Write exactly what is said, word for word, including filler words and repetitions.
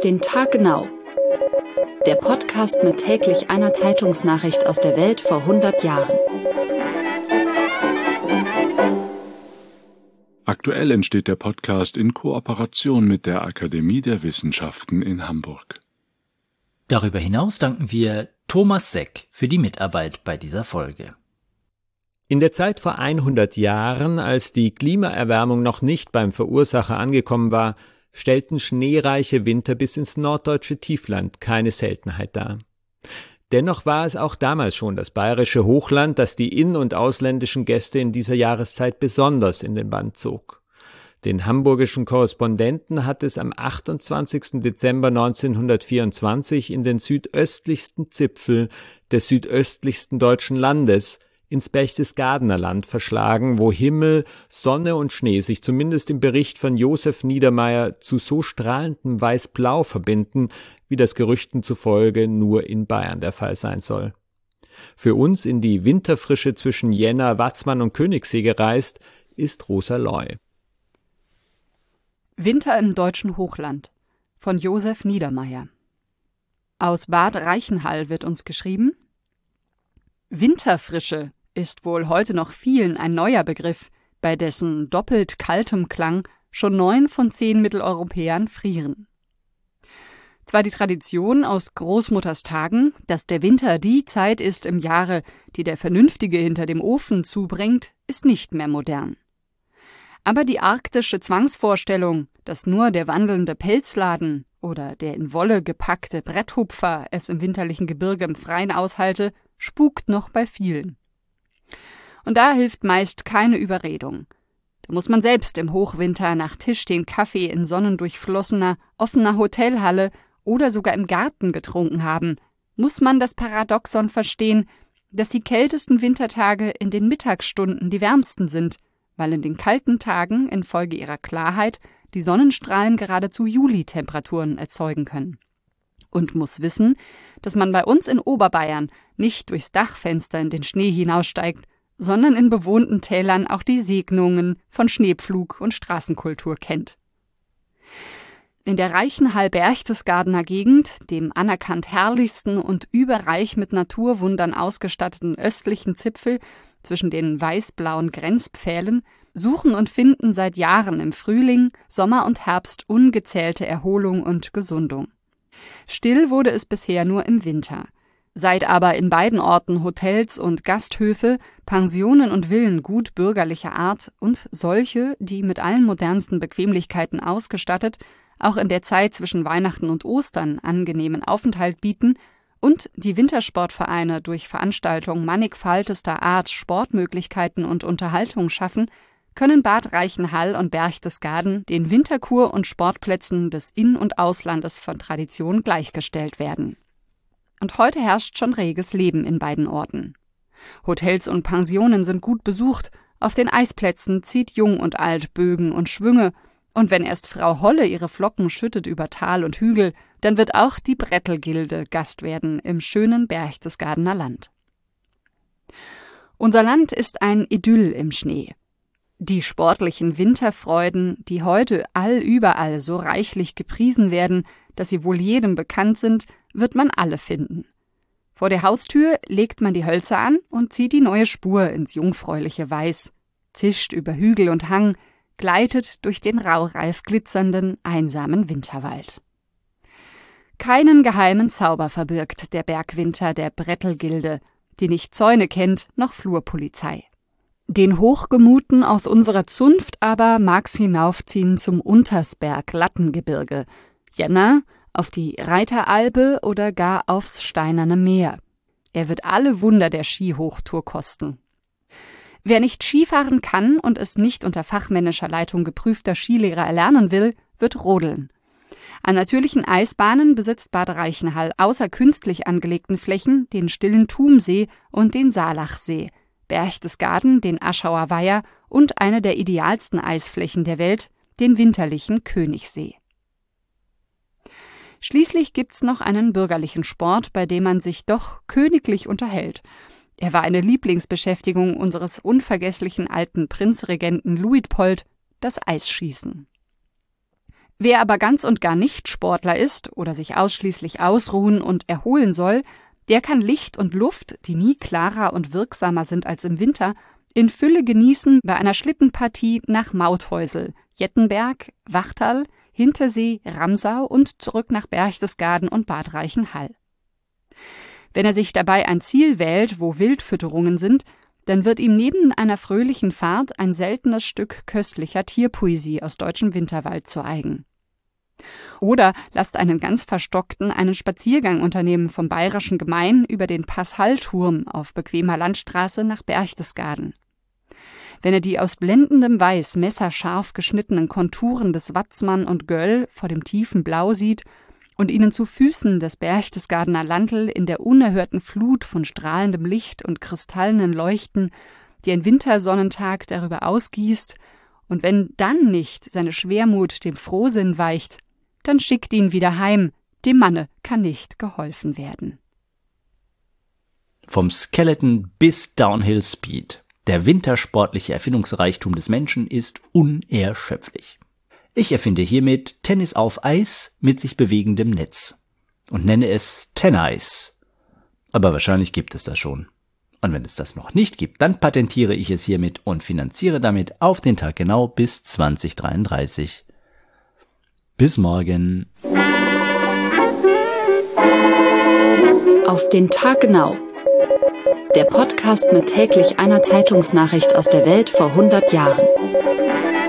den Tag genau. Der Podcast mit täglich einer Zeitungsnachricht aus der Welt vor hundert Jahren. Aktuell entsteht der Podcast in Kooperation mit der Akademie der Wissenschaften in Hamburg. Darüber hinaus danken wir Thomas Seck für die Mitarbeit bei dieser Folge. In der Zeit vor hundert Jahren, als die Klimaerwärmung noch nicht beim Verursacher angekommen war, stellten schneereiche Winter bis ins norddeutsche Tiefland keine Seltenheit dar. Dennoch war es auch damals schon das bayerische Hochland, das die in- und ausländischen Gäste in dieser Jahreszeit besonders in den Bann zog. Den hamburgischen Korrespondenten hat es am achtundzwanzigsten Dezember neunzehnhundertvierundzwanzig in den südöstlichsten Zipfel des südöstlichsten deutschen Landes, ins Berchtesgadener Land verschlagen, wo Himmel, Sonne und Schnee sich zumindest im Bericht von Josef Niedermeyer zu so strahlendem Weiß-Blau verbinden, wie das Gerüchten zufolge nur in Bayern der Fall sein soll. Für uns in die Winterfrische zwischen Jänner, Watzmann und Königssee gereist, ist Rosa Loy. Winter im deutschen Hochland von Josef Niedermeyer. Aus Bad Reichenhall wird uns geschrieben: Winterfrische ist wohl heute noch vielen ein neuer Begriff, bei dessen doppelt kaltem Klang schon neun von zehn Mitteleuropäern frieren. Zwar die Tradition aus Großmutters Tagen, dass der Winter die Zeit ist im Jahre, die der Vernünftige hinter dem Ofen zubringt, ist nicht mehr modern. Aber die arktische Zwangsvorstellung, dass nur der wandelnde Pelzladen oder der in Wolle gepackte Bretthupfer es im winterlichen Gebirge im Freien aushalte, spukt noch bei vielen. Und da hilft meist keine Überredung. Da muss man selbst im Hochwinter nach Tisch den Kaffee in sonnendurchflossener, offener Hotelhalle oder sogar im Garten getrunken haben, muss man das Paradoxon verstehen, dass die kältesten Wintertage in den Mittagsstunden die wärmsten sind, weil in den kalten Tagen infolge ihrer Klarheit die Sonnenstrahlen geradezu Juli-Temperaturen erzeugen können. Und muss wissen, dass man bei uns in Oberbayern nicht durchs Dachfenster in den Schnee hinaussteigt, sondern in bewohnten Tälern auch die Segnungen von Schneepflug und Straßenkultur kennt. In der Reichenhall-Berchtesgadener Gegend, dem anerkannt herrlichsten und überreich mit Naturwundern ausgestatteten östlichen Zipfel zwischen den weiß-blauen Grenzpfählen, suchen und finden seit Jahren im Frühling, Sommer und Herbst ungezählte Erholung und Gesundung. Still wurde es bisher nur im Winter. Seit aber in beiden Orten Hotels und Gasthöfe, Pensionen und Villen gut bürgerlicher Art und solche, die mit allen modernsten Bequemlichkeiten ausgestattet, auch in der Zeit zwischen Weihnachten und Ostern angenehmen Aufenthalt bieten und die Wintersportvereine durch Veranstaltungen mannigfaltester Art Sportmöglichkeiten und Unterhaltung schaffen, können Bad Reichenhall und Berchtesgaden den Winterkur- und Sportplätzen des In- und Auslandes von Tradition gleichgestellt werden. Und heute herrscht schon reges Leben in beiden Orten. Hotels und Pensionen sind gut besucht, auf den Eisplätzen zieht Jung und Alt Bögen und Schwünge, und wenn erst Frau Holle ihre Flocken schüttet über Tal und Hügel, dann wird auch die Brettelgilde Gast werden im schönen Berchtesgadener Land. Unser Land ist ein Idyll im Schnee. Die sportlichen Winterfreuden, die heute allüberall so reichlich gepriesen werden, dass sie wohl jedem bekannt sind, wird man alle finden. Vor der Haustür legt man die Hölzer an und zieht die neue Spur ins jungfräuliche Weiß, zischt über Hügel und Hang, gleitet durch den raureif glitzernden, einsamen Winterwald. Keinen geheimen Zauber verbirgt der Bergwinter der Brettelgilde, die nicht Zäune kennt, noch Flurpolizei. Den Hochgemuten aus unserer Zunft aber mag's hinaufziehen zum Untersberg-Lattengebirge, Jänner auf die Reiteralpe oder gar aufs Steinerne Meer. Er wird alle Wunder der Skihochtour kosten. Wer nicht Skifahren kann und es nicht unter fachmännischer Leitung geprüfter Skilehrer erlernen will, wird rodeln. An natürlichen Eisbahnen besitzt Bad Reichenhall außer künstlich angelegten Flächen den stillen Thumsee und den Saalachsee, Berchtesgaden den Aschauer Weiher und eine der idealsten Eisflächen der Welt, den winterlichen Königssee. Schließlich gibt's noch einen bürgerlichen Sport, bei dem man sich doch königlich unterhält. Er war eine Lieblingsbeschäftigung unseres unvergesslichen alten Prinzregenten Luitpold, das Eisschießen. Wer aber ganz und gar nicht Sportler ist oder sich ausschließlich ausruhen und erholen soll, der kann Licht und Luft, die nie klarer und wirksamer sind als im Winter, in Fülle genießen bei einer Schlittenpartie nach Mauthäusel, Jettenberg, Wachtal, Hintersee, Ramsau und zurück nach Berchtesgaden und Bad Reichenhall. Wenn er sich dabei ein Ziel wählt, wo Wildfütterungen sind, dann wird ihm neben einer fröhlichen Fahrt ein seltenes Stück köstlicher Tierpoesie aus deutschem Winterwald zu eigen. Oder lasst einen ganz Verstockten einen Spaziergang unternehmen vom Bayerischen Gemein über den Pass-Hall-Turm auf bequemer Landstraße nach Berchtesgaden. Wenn er die aus blendendem Weiß messerscharf geschnittenen Konturen des Watzmann und Göll vor dem tiefen Blau sieht und ihnen zu Füßen des Berchtesgadener Landl in der unerhörten Flut von strahlendem Licht und kristallenen Leuchten, die ein Wintersonnentag darüber ausgießt, und wenn dann nicht seine Schwermut dem Frohsinn weicht, dann schickt ihn wieder heim, dem Manne kann nicht geholfen werden. Vom Skeleton bis Downhill Speed. Der wintersportliche Erfindungsreichtum des Menschen ist unerschöpflich. Ich erfinde hiermit Tennis auf Eis mit sich bewegendem Netz und nenne es Tennice. Aber wahrscheinlich gibt es das schon. Und wenn es das noch nicht gibt, dann patentiere ich es hiermit und finanziere damit auf den Tag genau bis zwanzig dreiunddreißig. Bis morgen. Auf den Tag genau. Der Podcast mit täglich einer Zeitungsnachricht aus der Welt vor hundert Jahren.